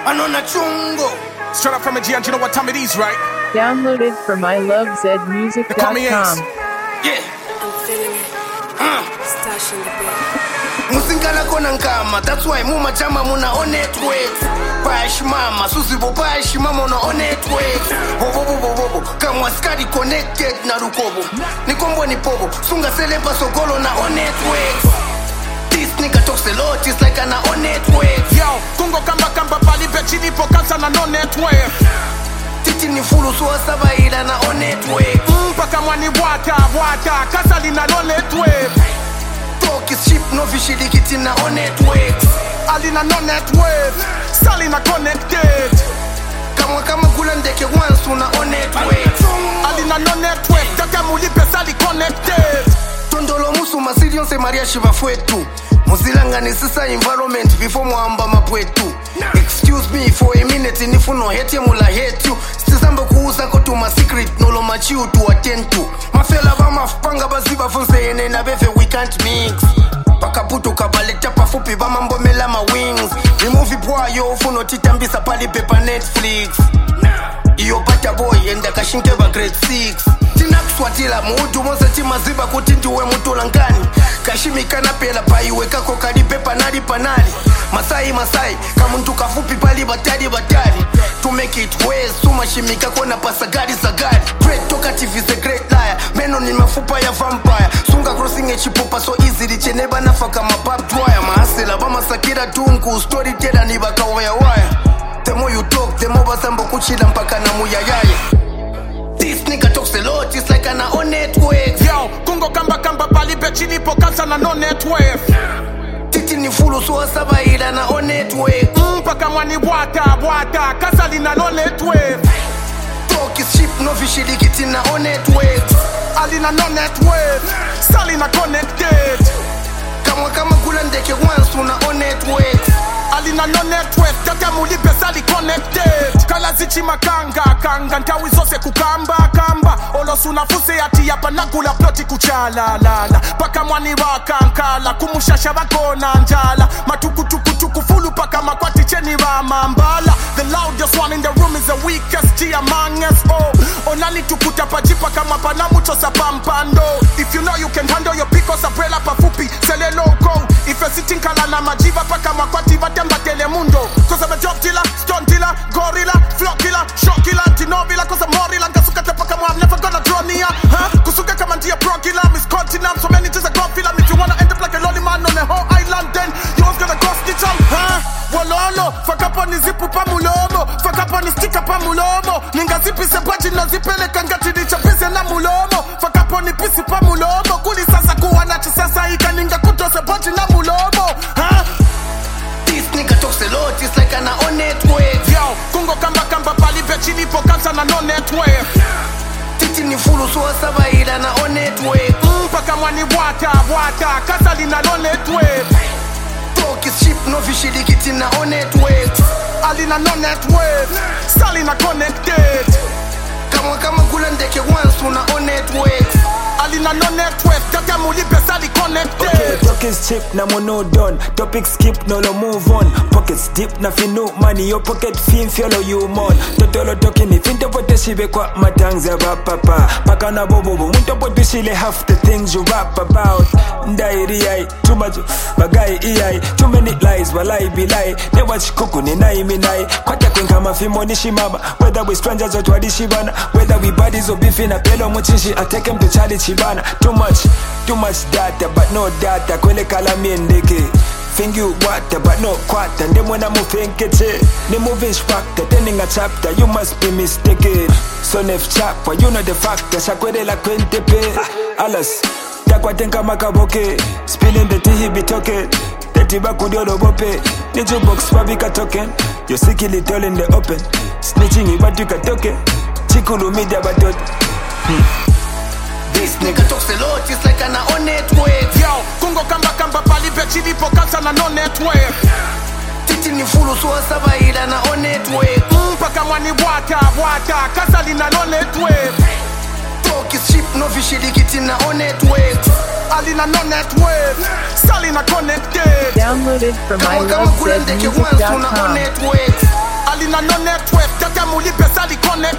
Anona chungo. Straight up from a G, and you know what time it is, right? Downloaded from ilovezmusic.com. Call me Ace. Yeah. I'm feeling it. Stash in the bed. Musingala kona nkama. That's why muma chama muna on network. Pash mama, susibo pash mama una on network. Bobo. Kamwa skadi connected na rukobo. Nikombo ni pobo. Sunga selepa sokolo na on network. This nigga talks a lot, it's like an on network. Yo, kungo kamba pali pechini po kansa na no network. Titi ni fulu suwa saba ila na on network. Paka mwani wata, kasa li na no network. Talk is cheap, no vishidikiti na on network. Ali na no network, sali na connected. Kama kula ndeke once una on network. Ali na no network, taka mulipe sali connected. Tondolo musu masirion se maria shiva fwetu. Muzilanga nisisa environment before muamba mapwetu. Excuse me for a minute nifuno hate mula hate you. Stisamba kuuza kotu ma secret nolo machiu to attend to. Mafela bama fpanga baziba fonse ene na befe we can't mix. Pakaputu kabaleta pafupi bama mbomela ma wings. Remove boy yo ufuno titambisa pali pepa Netflix. Iyo bata boy enda kashinke ba grade 6. Tina kuswatila muutu monsa tima ziba kutinti we mutu langani. Kashimikana pela paiwe kako kalipe panali. Masai kamuntu kafupi pali batari. To make it ways suma shimika kona pasagari sagari. Great talkative is a great liar. Meno ni mafupa ya vampire. Sunga crossing a chipupa so easy licheneba nafaka mapap dwyer. Mahasela bama sakira tunku storyteller ni baka wire. The more you talk, the more basambo kuchila mpaka na muyayaya. This nigga talks a lot, it's like an on network. Yo, kungo kamba pali pechini po kansa na no network. Titi ni fulu suwa saba ila na on network. Paka mwani wata, kasa li na no network. Talk is cheap, no vishidikiti na on network. Ali na no network, sali na connected. Kama kula ndeke once una on network. Ali na no network, taka mulipe sali connected. Kala zichi makanga, ntawi zose kukamba. Olosu nafuse ati yapa nakula ploti kuchala lala. Paka mwani wakankala, kumushasha wakona njala. Matukutukutuku fulu paka makwati cheni wa mambala. The loudest one in the room is the weakest G among us all. Onani tukuta pajipa kama panamucho sa pampando. If you know you can handle your piko saprela pafupi, sele loco. If you're sitting kala na majiva paka makwati vatemba telemundo. Cause I'm a job dealer, stunt dealer, gorilla, flock killer, shock killer, tinovila. Cause I'm morila, ngasukate paka I'm never gonna draw near. Kusuka kama ndia pro killer, Miss Continent. So many things I got feel. If you wanna end up like a lonely man on the whole island, then you're gonna go stitch up. Walolo, fuck up on the zipu pa mulomo. Fuck up on the sticker pa mulomo. Ninga zipi se baji no zipele kangati di chapise na mulomo. Fuck up on the pisi pa mulomo. Kuli sasa kuwana chisasa ika ninga kuto se baji na mulomo. This nigga talks a lot, it's like an on network. Yo, kungo kamba pali pechini po kansa na no network. Titi ni fulu suwa saba ila na on network. Paka mwani wata, kasa li na no network. Talk is cheap, no vishidikiti na on network. Ali na no network, sali na connected. Kama kula ndeke once una on network. Ali na no network, taka mulipe sali connected. Okay, talk is cheap, na mono done. Topic skip, no lo move on. Pockets deep, na finu money. Your pocket fin follow you mon. Totolo talking, if into pote shibe kwa matangs ya papa. Paka na bobo, munto pote shile half the things you rap about. Ndairi ai, too much bagay ai. Too many lies, walai be lie. Ne watch kuku ni nai minai. Kwata kwenka mafimo ni shimama. Whether we strangers or twadi shibana. Whether we buddies or beefing a pelo muchishi. I take him to Charlie Chibana. Too much data, but no data. Kwele kalamiendeke. Think you water, but no quarter. Then when I move think it's it. The moving factor, turning a chapter. You must be mistaken. So nef chapa, you know the factor. Shakwede la kwente pe. Alas, takwatenka makaboke. Spilling the tea he be talking. The tibaku diodo bope. Niju box wabika token. You're sickly tall in the open. Snitching you but you can token. Chikulu media batot. This nigga talks a lot, it's like an on network. Yo, kungo kamba pali pechini po kansa na no network. Titi ni fulu suwa saba ila na on network. Paka mwani wata, kasa li na no network. Talk is cheap, no vishidikiti na on network. Ali na no network, sali na connected. Downloaded from Kama kula ndeke once una on ilovezmusic.com. network. na no network tata mulipe sali connect